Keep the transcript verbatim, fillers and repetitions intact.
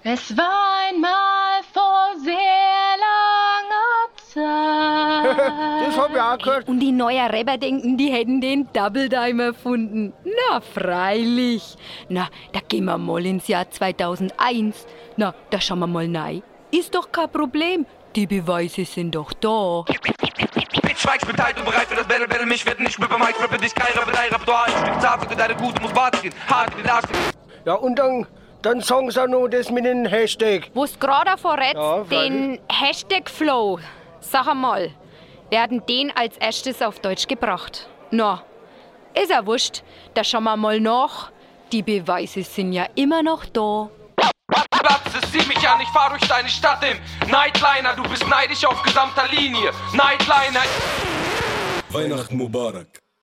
Es war einmal vor sehr langer Zeit. Das hab ich auch gehört. Und die neuen Rapper denken, die hätten den Double Dime erfunden. Na, freilich. Na, da gehen wir mal ins Jahr zweitausendeins. Na, da schauen wir mal rein. Ist doch kein Problem. Die Beweise sind doch da. Ich schweig, ich bin tight und bereit für das Battle, Battle mich wird nicht mit beim Mike, rappe dich, kein Rapper, dein Rap, du hast, ich bin zart für deine Gute, muss warten gehen, hart in den Arsch. Ja, und dann, dann sagen sie auch noch das mit dem Hashtag. Wo's gerade davor redst, Ja, den Hashtag Flow. Sag einmal, wir hatten den als erstes auf Deutsch gebracht. Na, ist ja wurscht. Da schauen wir mal nach. Die Beweise sind ja immer noch da. Platz, es sieh mich an, ich fahr durch deine Stadt im Nightliner, du bist neidisch auf gesamter Linie. Nightliner. Weihnachten Mubarak.